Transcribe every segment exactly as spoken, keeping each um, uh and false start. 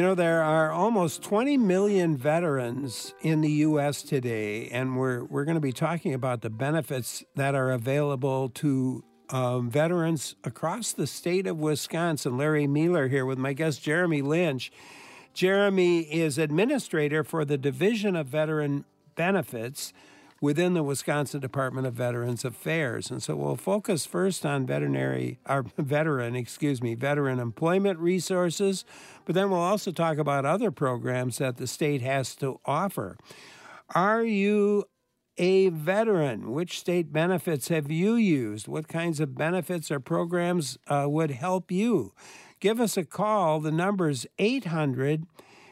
You know, there are almost twenty million veterans in the U S today, and we're, we're going to be talking about the benefits that are available to um, veterans across the state of Wisconsin. Larry Mueller here with my guest, Jeremy Lynch. Jeremy is administrator for the Division of Veteran Benefits within the Wisconsin Department of Veterans Affairs. And so we'll focus first on veterinary, our veteran, excuse me, veteran employment resources, but then we'll also talk about other programs that the state has to offer. Are you a veteran? Which state benefits have you used? What kinds of benefits or programs uh, would help you? Give us a call. The number's eight hundred,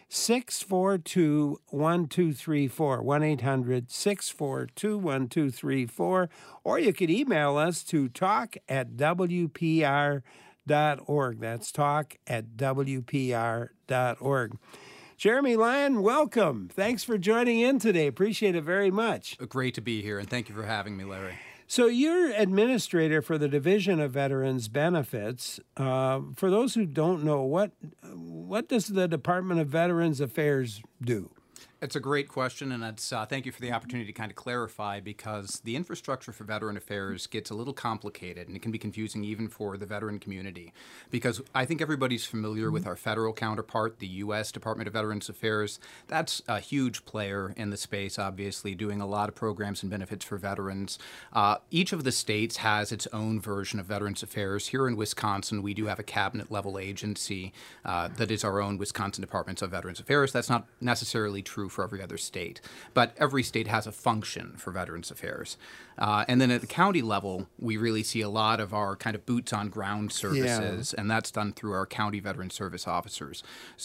six four two, one two three four, one eight hundred, six four two, one two three four, or you could email us to talk at w p r dot org. That's talk at w p r dot org. Jeremy Lyon, welcome. Thanks for joining in today. Appreciate it very much. Great to be here, and thank you for having me, Larry. So you're administrator for the Division of Veterans Benefits. Uh, for those who don't know, what what does the Department of Veterans Affairs do? It's a great question, and it's, uh, thank you for the opportunity to kind of clarify, because the infrastructure for veteran affairs gets a little complicated, and it can be confusing even for the veteran community, because I think everybody's familiar with our federal counterpart, the U S Department of Veterans Affairs. That's a huge player in the space, obviously, doing a lot of programs and benefits for veterans. Uh, each of the states has its own version of Veterans Affairs. Here in Wisconsin, we do have a cabinet-level agency uh, that is our own Wisconsin Department of Veterans Affairs. That's not necessarily true for every other state, but every state has a function for Veterans Affairs. Uh, and then at the county level, we really see a lot of our kind of boots-on-ground services, yeah. and that's done through our county veteran service officers.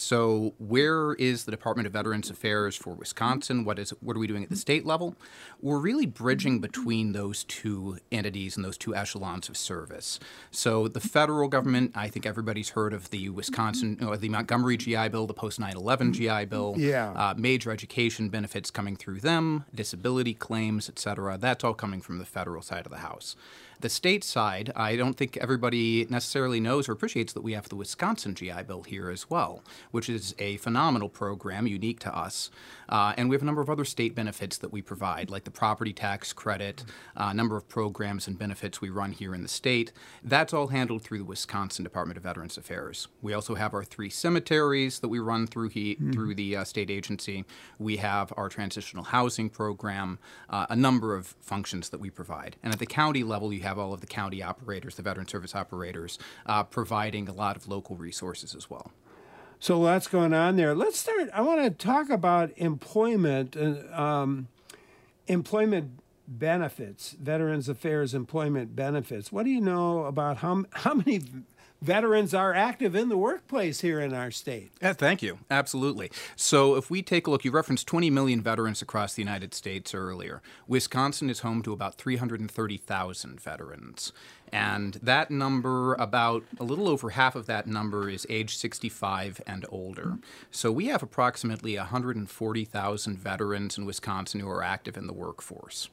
So where is the Department of Veterans Affairs for Wisconsin? What is what are we doing at the state level? We're really bridging between those two entities and those two echelons of service. So the federal government, I think everybody's heard of the Wisconsin, or the Montgomery G I Bill, the post nine eleven G I Bill, yeah. uh, major education benefits coming through them, disability claims, et cetera. That's all coming from the federal side of the house. The state side, I don't think everybody necessarily knows or appreciates that we have the Wisconsin G I Bill here as well, which is a phenomenal program, unique to us. Uh, and we have a number of other state benefits that we provide, like the property tax credit, a uh, number of programs and benefits we run here in the state. That's all handled through the Wisconsin Department of Veterans Affairs. We also have our three cemeteries that we run through he, mm. through the uh, state agency. We have our transitional housing program, uh, a number of functions that we provide. And at the county level, you have all of the county operators, the veteran service operators, uh, providing a lot of local resources as well. So lots going on there. Let's start. I want to talk about employment, uh, um, employment benefits, Veterans Affairs employment benefits. What do you know about how how many veterans are active in the workplace here in our state? Yeah, thank you. Absolutely. So if we take a look, you referenced twenty million veterans across the United States earlier. Wisconsin is home to about three hundred thirty thousand veterans. And that number, about a little over half of that number is age sixty-five and older. So we have approximately one hundred forty thousand veterans in Wisconsin who are active in the workforce.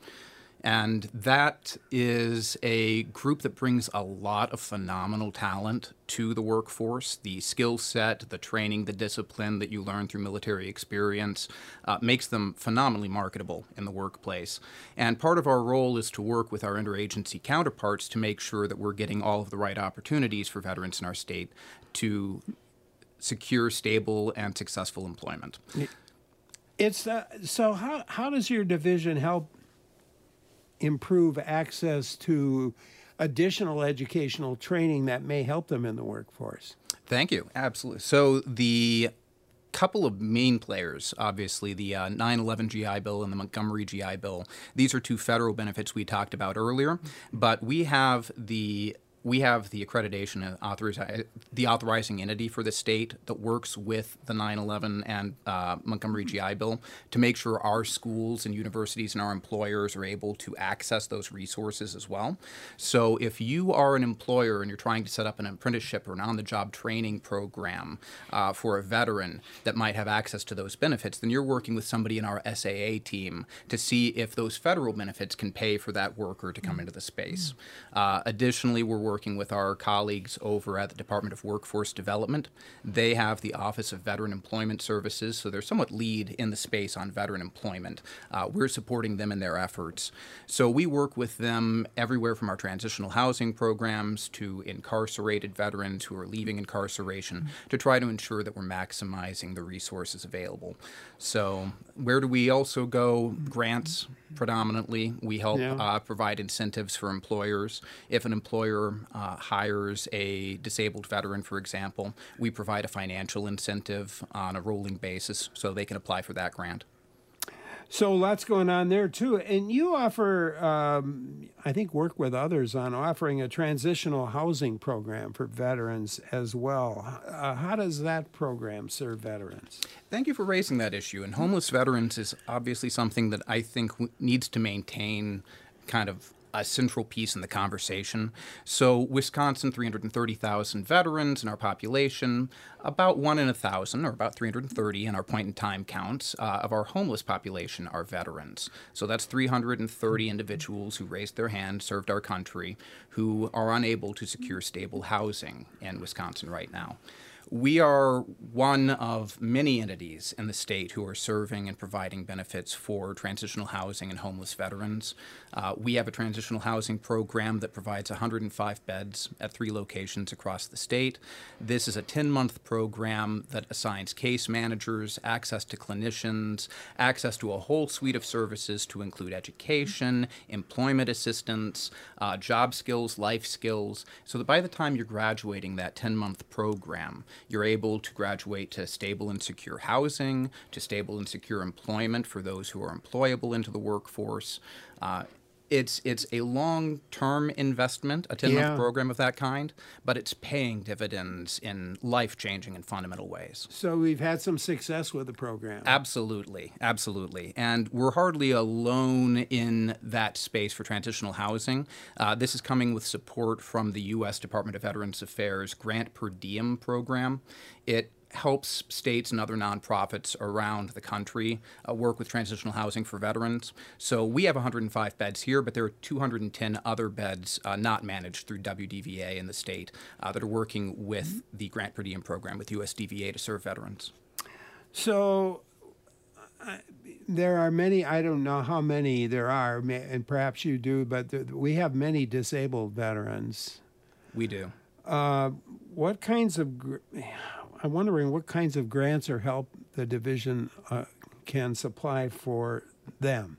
And that is a group that brings a lot of phenomenal talent to the workforce. The skill set, the training, the discipline that you learn through military experience uh, makes them phenomenally marketable in the workplace. And part of our role is to work with our interagency counterparts to make sure that we're getting all of the right opportunities for veterans in our state to secure stable and successful employment. It's uh, so how how does your division help improve access to additional educational training that may help them in the workforce? Thank you. Absolutely. So the couple of main players, obviously, the uh, nine eleven G I Bill and the Montgomery G I Bill, these are two federal benefits we talked about earlier, but we have the We have the accreditation, and authoriz- the authorizing entity for the state that works with the nine eleven and uh, Montgomery G I Bill to make sure our schools and universities and our employers are able to access those resources as well. So if you are an employer and you're trying to set up an apprenticeship or an on-the-job training program uh, for a veteran that might have access to those benefits, then you're working with somebody in our S A A team to see if those federal benefits can pay for that worker to come into the space. Uh, additionally, we're working with our colleagues over at the Department of Workforce Development. They have the Office of Veteran Employment Services, so they're somewhat lead in the space on veteran employment. Uh, we're supporting them in their efforts. So we work with them everywhere from our transitional housing programs to incarcerated veterans who are leaving incarceration mm-hmm. to try to ensure that we're maximizing the resources available. So where do we also go? Grants predominantly. We help yeah. uh, provide incentives for employers. If an employer uh, hires a disabled veteran, for example, we provide a financial incentive on a rolling basis so they can apply for that grant. So lots going on there, too. And you offer, um, I think, work with others on offering a transitional housing program for veterans as well. Uh, how does that program serve veterans? Thank you for raising that issue. And homeless veterans is obviously something that I think w- needs to maintain kind of a central piece in the conversation. So Wisconsin, three hundred thirty thousand veterans in our population, about one in a thousand, or about three hundred thirty in our point-in-time counts, uh, of our homeless population are veterans. So that's three hundred thirty individuals who raised their hand, served our country, who are unable to secure stable housing in Wisconsin right now. We are one of many entities in the state who are serving and providing benefits for transitional housing and homeless veterans. Uh, we have a transitional housing program that provides one hundred five beds at three locations across the state. This is a ten-month program that assigns case managers, access to clinicians, access to a whole suite of services to include education, employment assistance, uh, job skills, life skills, so that by the time you're graduating that ten-month program, you're able to graduate to stable and secure housing, to stable and secure employment for those who are employable into the workforce. Uh, it's it's a long-term investment, a ten-month yeah. program of that kind, but it's paying dividends in life-changing and fundamental ways. So we've had some success with the program. Absolutely, absolutely. And we're hardly alone in that space for transitional housing. Uh, this is coming with support from the U S Department of Veterans Affairs Grant Per Diem program. It helps states and other nonprofits around the country uh, work with transitional housing for veterans. So we have one hundred five beds here, but there are two hundred ten other beds uh, not managed through W D V A in the state uh, that are working with the Grant Per Diem program with U S D V A to serve veterans. So uh, there are many, I don't know how many there are, and perhaps you do, but there, we have many disabled veterans. We do. Uh, what kinds of... Gr- I'm wondering what kinds of grants or help the division uh, can supply for them.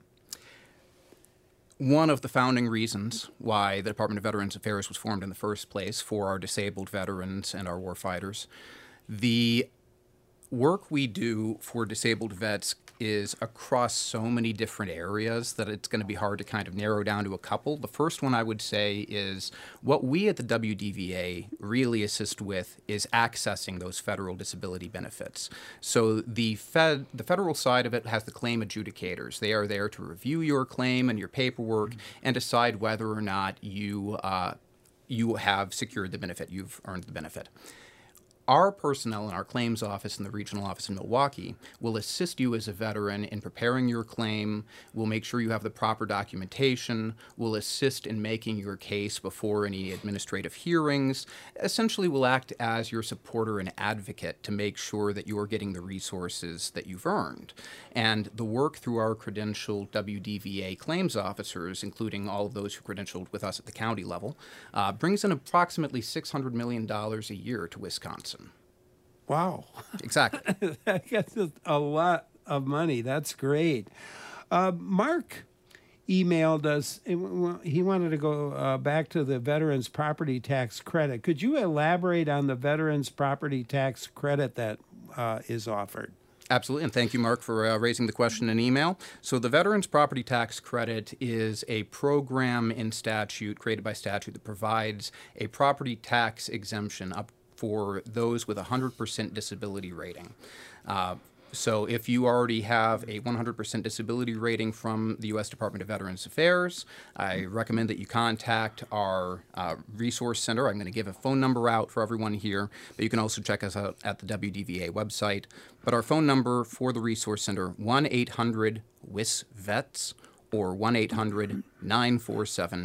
One of the founding reasons why the Department of Veterans Affairs was formed in the first place for our disabled veterans and our warfighters. The work we do for disabled vets is across so many different areas that it's going to be hard to kind of narrow down to a couple. The first one I would say is what we at the W D V A really assist with is accessing those federal disability benefits. So the Fed, the federal side of it has the claim adjudicators. They are there to review your claim and your paperwork mm-hmm. and decide whether or not you uh, you have secured the benefit, you've earned the benefit. Our personnel in our claims office in the regional office in Milwaukee will assist you as a veteran in preparing your claim. We'll make sure you have the proper documentation. We'll assist in making your case before any administrative hearings. Essentially, we'll act as your supporter and advocate to make sure that you are getting the resources that you've earned. And the work through our credentialed W D V A claims officers, including all of those who credentialed with us at the county level, uh, brings in approximately six hundred million dollars a year to Wisconsin. Wow. Exactly. That's a lot of money. That's great. Uh, Mark emailed us. He wanted to go uh, back to the Veterans Property Tax Credit. Could you elaborate on the Veterans Property Tax Credit that uh, is offered? Absolutely, and thank you, Mark, for uh, raising the question in email. So the Veterans Property Tax Credit is a program in statute, created by statute, that provides a property tax exemption up for those with a one hundred percent disability rating. Uh, so if you already have a one hundred percent disability rating from the U S Department of Veterans Affairs, I recommend that you contact our uh, resource center. I'm going to give a phone number out for everyone here, but you can also check us out at the W D V A website. But our phone number for the resource center, one eight hundred W I S vets or one eight hundred nine four seven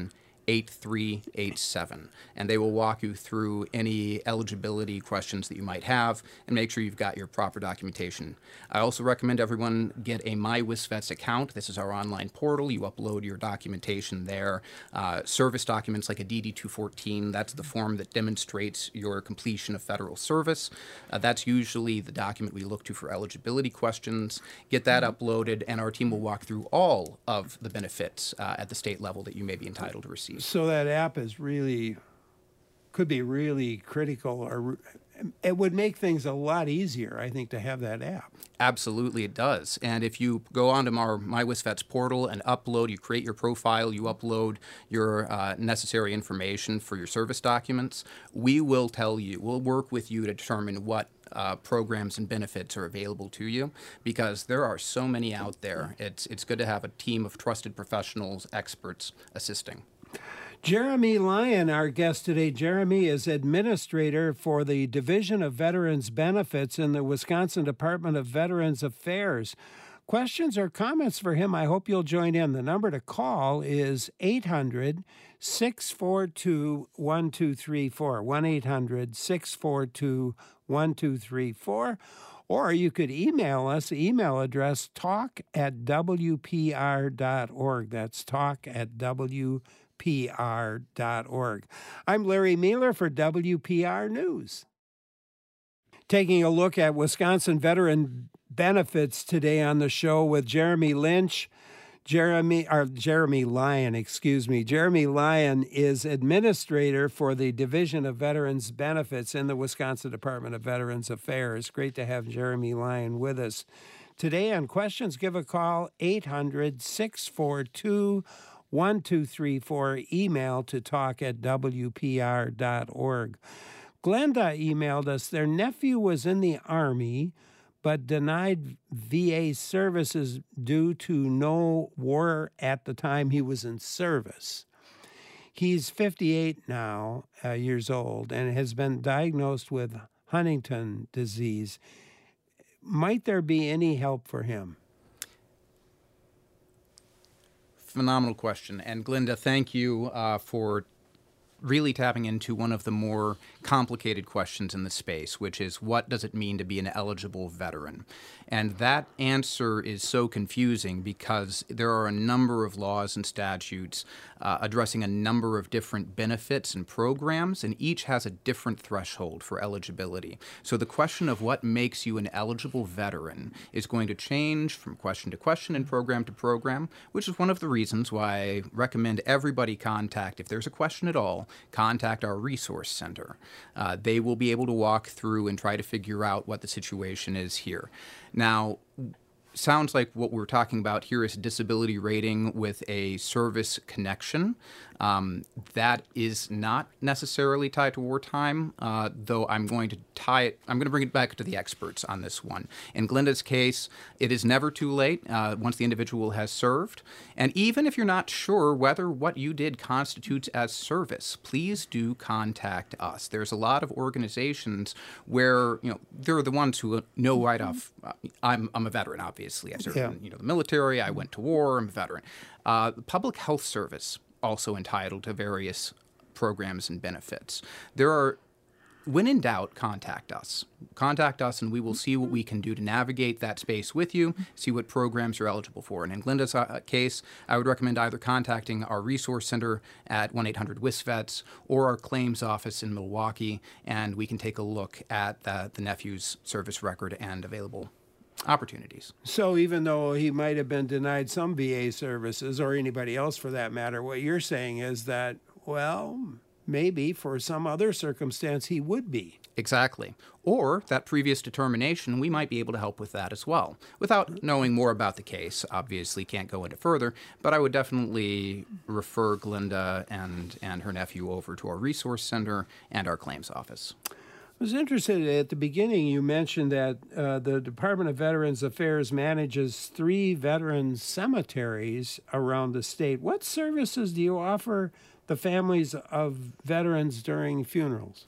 eight three eight seven, and they will walk you through any eligibility questions that you might have and make sure you've got your proper documentation. I also recommend everyone get a MyWisVets account. This is our online portal. You upload your documentation there. Uh, service documents like a D D two fourteen, that's the form that demonstrates your completion of federal service. Uh, that's usually the document we look to for eligibility questions. Get that uploaded, and our team will walk through all of the benefits uh, at the state level that you may be entitled to receive. So that app is really, could be really critical, or it would make things a lot easier, I think, to have that app. Absolutely, it does. And if you go onto our MyWisVets portal and upload, you create your profile, you upload your uh, necessary information for your service documents, we will tell you, we'll work with you to determine what uh, programs and benefits are available to you, because there are so many out there. It's, it's good to have a team of trusted professionals, experts assisting. Jeremy Lyon, our guest today. Jeremy is administrator for the Division of Veterans Benefits in the Wisconsin Department of Veterans Affairs. Questions or comments for him, I hope you'll join in. The number to call is eight hundred, six four two, one two three four, one eight hundred, six four two, one two three four. Or you could email us, email address talk at w p r dot org. That's talk at w p r dot org. I'm Larry Mueller for W P R News. Taking a look at Wisconsin veteran benefits today on the show with Jeremy Lynch. Jeremy, or Jeremy Lyon, excuse me. Jeremy Lyon is administrator for the Division of Veterans Benefits in the Wisconsin Department of Veterans Affairs. Great to have Jeremy Lyon with us. Today on Questions, give a call, eight hundred, six four two, one two three four. Email to talk at w p r dot org. Glenda emailed us, their nephew was in the Army, but denied V A services due to no war at the time he was in service. He's fifty-eight now, uh, years old, and has been diagnosed with Huntington disease. Might there be any help for him? Phenomenal question. And Glenda, thank you uh, for really tapping into one of the more complicated questions in the space, which is, what does it mean to be an eligible veteran? And that answer is so confusing because there are a number of laws and statutes uh, addressing a number of different benefits and programs, and each has a different threshold for eligibility. So the question of what makes you an eligible veteran is going to change from question to question and program to program, which is one of the reasons why I recommend everybody contact, if there's a question at all, contact our resource center. Uh, they will be able to walk through and try to figure out what the situation is here. Now, sounds like what we're talking about here is disability rating with a service connection. Um, that is not necessarily tied to wartime, uh, though I'm going to tie it, I'm going to bring it back to the experts on this one. In Glenda's case, it is never too late uh, once the individual has served. And even if you're not sure whether what you did constitutes as service, please do contact us. There's a lot of organizations where, you know, they're the ones who know right off, uh, I'm, I'm a veteran, obviously. I served yeah. in you know, the military, I went to war, I'm a veteran. Uh, the Public Health Service also entitled to various programs and benefits. There are, when in doubt, contact us. Contact us and we will see what we can do to navigate that space with you, see what programs you're eligible for. And in Glenda's uh, case, I would recommend either contacting our resource center at one eight hundred WISVETS or our claims office in Milwaukee, and we can take a look at the, the nephew's service record and available opportunities. So even though he might have been denied some V A services, or anybody else for that matter, what you're saying is that, well, maybe for some other circumstance he would be. Exactly. Or that previous determination, we might be able to help with that as well. Without knowing more about the case, obviously can't go into further, but I would definitely refer Glenda and, and her nephew over to our resource center and our claims office. I was interested at the beginning, you mentioned that uh, the Department of Veterans Affairs manages three veteran cemeteries around the state. What services do you offer the families of veterans during funerals?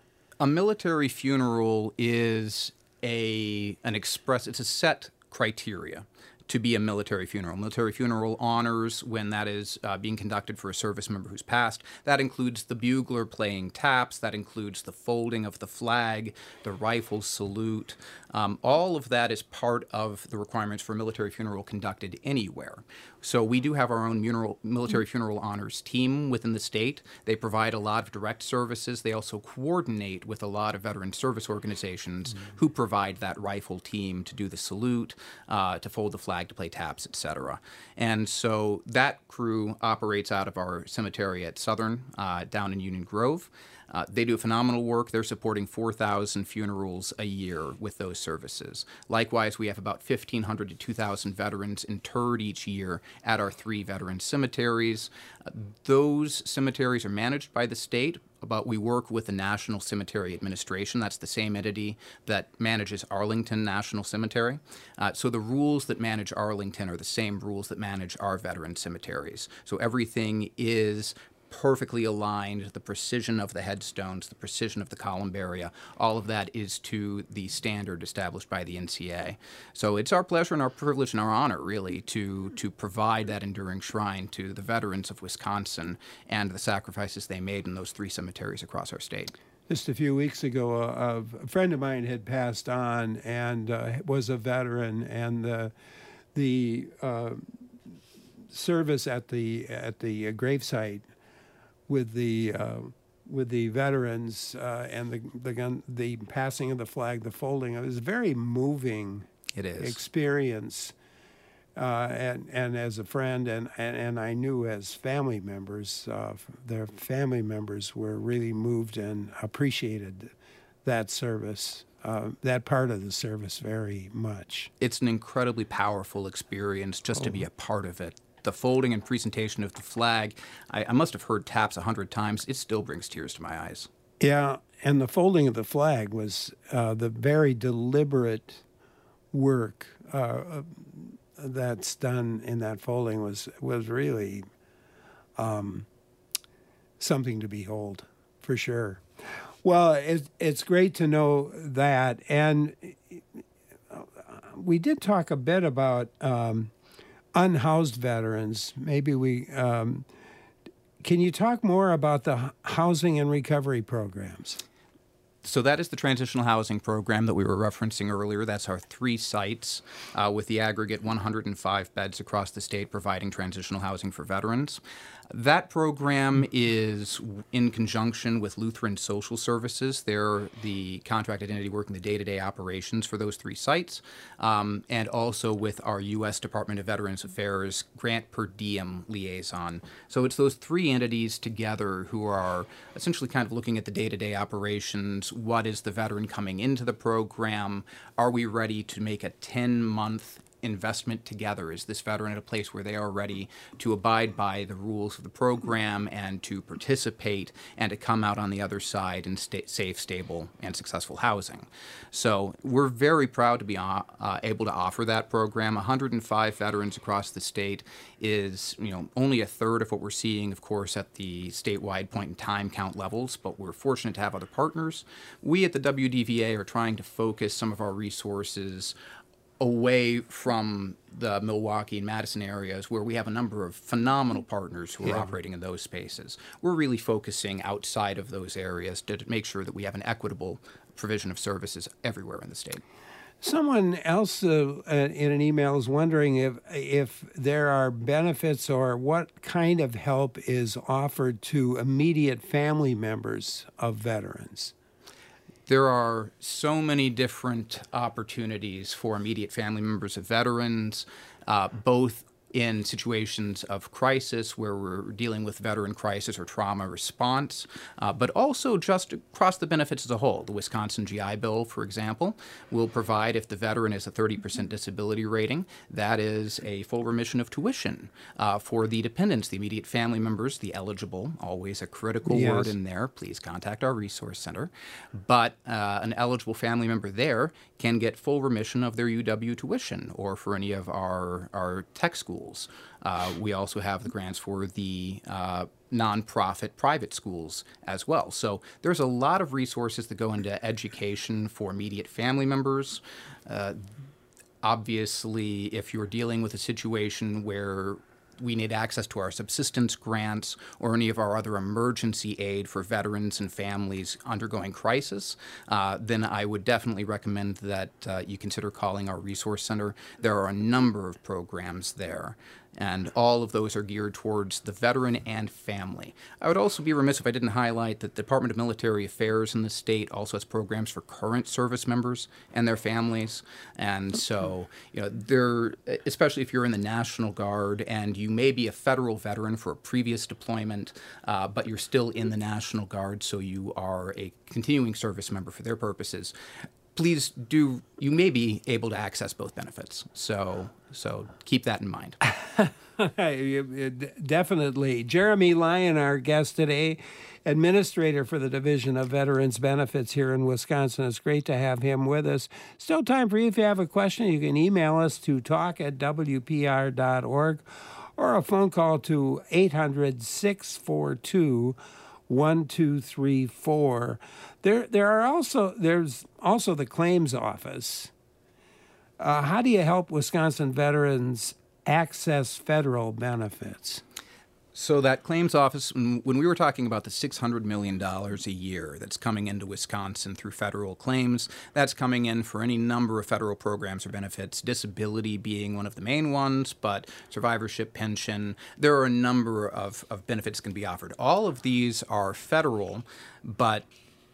A military funeral is a an express, it's a set criteria to be a military funeral. Military funeral honors, when that is uh, being conducted for a service member who's passed, that includes the bugler playing taps, that includes the folding of the flag, the rifle salute. Um, all of that is part of the requirements for a military funeral conducted anywhere. So we do have our own muneral, military funeral honors team within the state. They provide a lot of direct services. They also coordinate with a lot of veteran service organizations mm-hmm. who provide that rifle team to do the salute, uh, to fold the flag, to play taps, et cetera. And so that crew operates out of our cemetery at Southern uh, down in Union Grove. Uh, they do phenomenal work. They're supporting four thousand funerals a year with those services. Likewise, we have about fifteen hundred to two thousand veterans interred each year at our three veteran cemeteries. Uh, those cemeteries are managed by the state, but we work with the National Cemetery Administration. That's the same entity that manages Arlington National Cemetery. Uh, so the rules that manage Arlington are the same rules that manage our veteran cemeteries. So everything is perfectly aligned. The precision of the headstones, the precision of the columbaria, all of that is to the standard established by the N C A. So it's our pleasure and our privilege and our honor, really, to, to provide that enduring shrine to the veterans of Wisconsin and the sacrifices they made in those three cemeteries across our state. Just a few weeks ago, a, a friend of mine had passed on and uh, was a veteran, and the, the uh, service at the, at the uh, gravesite with the uh, with the veterans uh, and the the gun, the passing of the flag, the folding. It was a very moving it is. experience. Uh, and and as a friend, and, and, and I knew as family members, uh, their family members were really moved and appreciated that service. Uh, that part of the service very much. It's an incredibly powerful experience just oh. to be a part of it. The folding and presentation of the flag, I, I must have heard taps a hundred times. It still brings tears to my eyes. Yeah, and the folding of the flag was uh, the very deliberate work uh, that's done in that folding was was really um, something to behold, for sure. Well, it, it's great to know that, and we did talk a bit about Um, unhoused veterans. Maybe we, um, can you talk more about the housing and recovery programs? So that is the transitional housing program that we were referencing earlier. That's our three sites uh, with the aggregate one hundred five beds across the state providing transitional housing for veterans. That program is in conjunction with Lutheran Social Services. They're the contracted entity working the day-to-day operations for those three sites, um, and also with our U S Department of Veterans Affairs grant per diem liaison. So it's those three entities together who are essentially kind of looking at the day-to-day operations. What is the veteran coming into the program? Are we ready to make a ten-month investment together? Is this veteran at a place where they are ready to abide by the rules of the program and to participate and to come out on the other side in sta- safe, stable, and successful housing? So we're very proud to be uh, uh, able to offer that program. one hundred five veterans across the state is, you know, only a third of what we're seeing, of course, at the statewide point in time count levels, but we're fortunate to have other partners. We at the W D V A are trying to focus some of our resources away from the Milwaukee and Madison areas where we have a number of phenomenal partners who are yeah. operating in those spaces. We're really focusing outside of those areas to make sure that we have an equitable provision of services everywhere in the state. Someone else uh, in an email is wondering if if there are benefits or what kind of help is offered to immediate family members of veterans. There are so many different opportunities for immediate family members of veterans, uh, both in situations of crisis where we're dealing with veteran crisis or trauma response, uh, but also just across the benefits as a whole. The Wisconsin G I Bill, for example, will provide, if the veteran has a thirty percent disability rating, that is a full remission of tuition uh, for the dependents, the immediate family members, the eligible, always a critical yes. word in there. Please contact our resource center. But uh, an eligible family member there can get full remission of their U W tuition, or for any of our, our tech schools. Uh, we also have the grants for the uh, nonprofit private schools as well. So there's a lot of resources that go into education for immediate family members. Uh, obviously, if you're dealing with a situation where we need access to our subsistence grants or any of our other emergency aid for veterans and families undergoing crisis, uh, then I would definitely recommend that uh, you consider calling our resource center. There are a number of programs there, and all of those are geared towards the veteran and family. I would also be remiss if I didn't highlight that the Department of Military Affairs in the state also has programs for current service members and their families. And so, you know, they're, especially if you're in the National Guard and you may be a federal veteran for a previous deployment, uh, but you're still in the National Guard, so you are a continuing service member for their purposes, please do, you may be able to access both benefits. So, so keep that in mind. Definitely. Jeremy Lyon, our guest today, administrator for the Division of Veterans Benefits here in Wisconsin. It's great to have him with us. Still time for you. If you have a question, you can email us to talk at w p r dot org or a phone call to eight hundred, six four two, one two three four. There, there are also there's also the claims office. Uh, how do you help Wisconsin veterans access federal benefits? So that claims office, when we were talking about the six hundred million dollars a year that's coming into Wisconsin through federal claims, that's coming in for any number of federal programs or benefits, disability being one of the main ones, but survivorship, pension, there are a number of, of benefits that can be offered. All of these are federal, but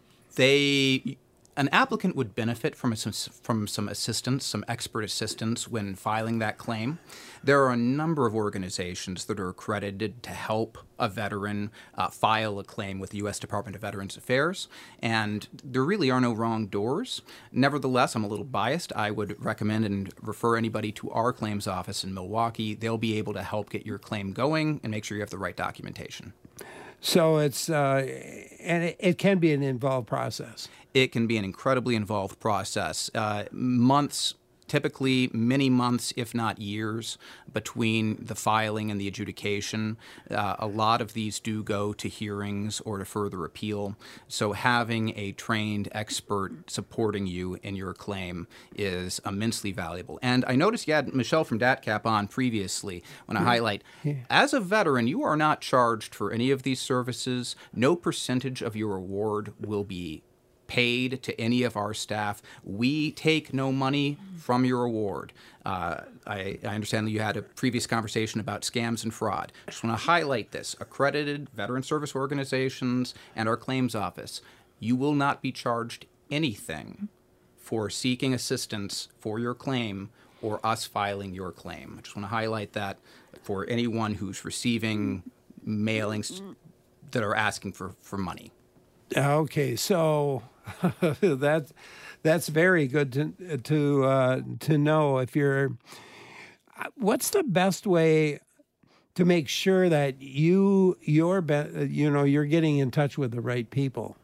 they... An applicant would benefit from, a, from some assistance, some expert assistance when filing that claim. There are a number of organizations that are accredited to help a veteran uh, file a claim with the U S Department of Veterans Affairs, and there really are no wrong doors. Nevertheless, I'm a little biased. I would recommend and refer anybody to our claims office in Milwaukee. They'll be able to help get your claim going and make sure you have the right documentation. So it's, uh, and it, it can be an involved process. It can be an incredibly involved process. Uh, months, typically many months, if not years, between the filing and the adjudication. Uh, a lot of these do go to hearings or to further appeal. So having a trained expert supporting you in your claim is immensely valuable. And I noticed you had Michelle from DATCAP on previously when I highlight, yeah. As a veteran, you are not charged for any of these services. No percentage of your award will be paid to any of our staff. We take no money from your award. Uh, I, I understand that you had a previous conversation about scams and fraud. I just want to highlight this. Accredited veteran service organizations and our claims office, you will not be charged anything for seeking assistance for your claim or us filing your claim. I just want to highlight that for anyone who's receiving mailings that are asking for, for money. Okay, so that's that's very good to to uh, to know. If you're, what's the best way to make sure that you you're you know you're getting in touch with the right people?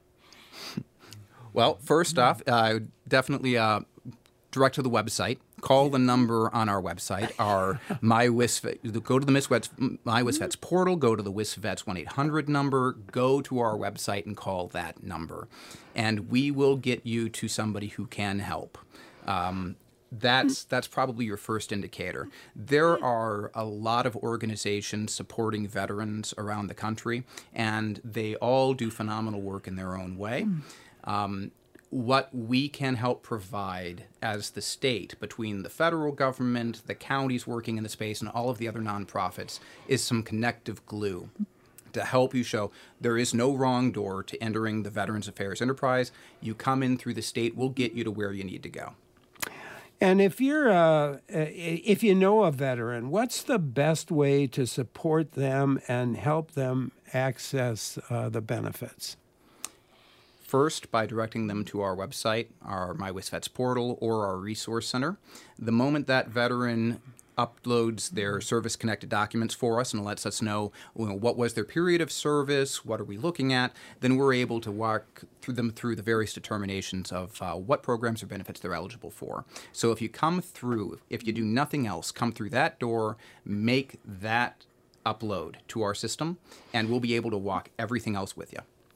Well, first off, uh, definitely uh, direct to the website. Call the number on our website. Our MyWisVets, go to the MyWisVets portal, go to the WisVets one eight hundred number, go to our website and call that number. And we will get you to somebody who can help. Um, that's that's probably your first indicator. There are a lot of organizations supporting veterans around the country, and they all do phenomenal work in their own way. Um, What we can help provide as the state, between the federal government, the counties working in the space, and all of the other nonprofits, is some connective glue to help you show there is no wrong door to entering the Veterans Affairs enterprise. You come in through the state, we'll get you to where you need to go. And if you're uh, if you know a veteran, what's the best way to support them and help them access uh, the benefits? First, by directing them to our website, our MyWisVets portal, or our resource center. The moment that veteran uploads their service-connected documents for us and lets us know, you know what was their period of service, what are we looking at, then we're able to walk through them through the various determinations of uh, what programs or benefits they're eligible for. So if you come through, if you do nothing else, come through that door, make that upload to our system, and we'll be able to walk everything else with you.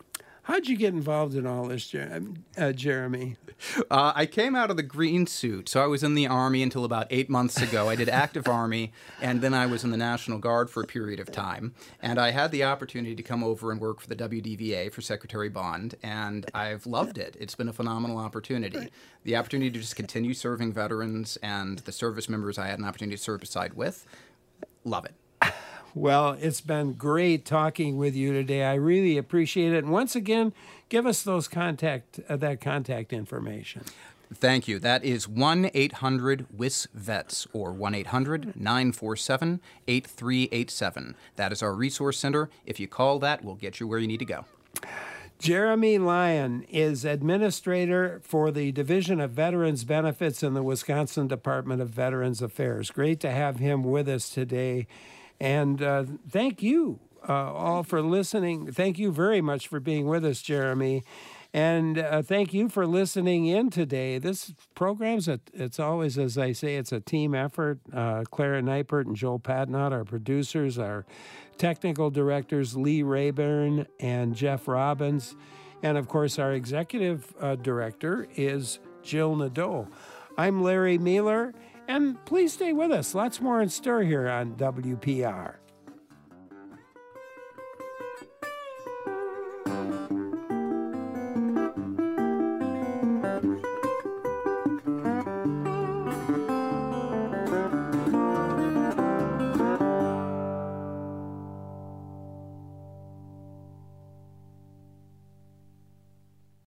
How'd you get involved in all this, Jer- uh, Jeremy? Uh, I came out of the green suit, so I was in the Army until about eight months ago. I did active Army, and then I was in the National Guard for a period of time. And I had the opportunity to come over and work for the W D V A for Secretary Bond, and I've loved it. It's been a phenomenal opportunity. The opportunity to just continue serving veterans and the service members I had an opportunity to serve beside with, love it. Well, it's been great talking with you today. I really appreciate it. And once again, give us those contact uh, that contact information. Thank you. That is one eight hundred W I S VETS or one eight hundred nine four seven eight three eight seven. That is our resource center. If you call that, we'll get you where you need to go. Jeremy Lyon is administrator for the Division of Veterans Benefits in the Wisconsin Department of Veterans Affairs. Great to have him with us today. And uh, thank you uh, all for listening. Thank you very much for being with us, Jeremy. And uh, thank you for listening in today. This program's, a, it's always, as I say, it's a team effort. Uh, Clara Neipert and Joel Padnott, our producers, our technical directors, Lee Rayburn and Jeff Robbins. And, of course, our executive uh, director is Jill Nadeau. I'm Larry Mueller. And please stay with us. Lots more in store here on W P R.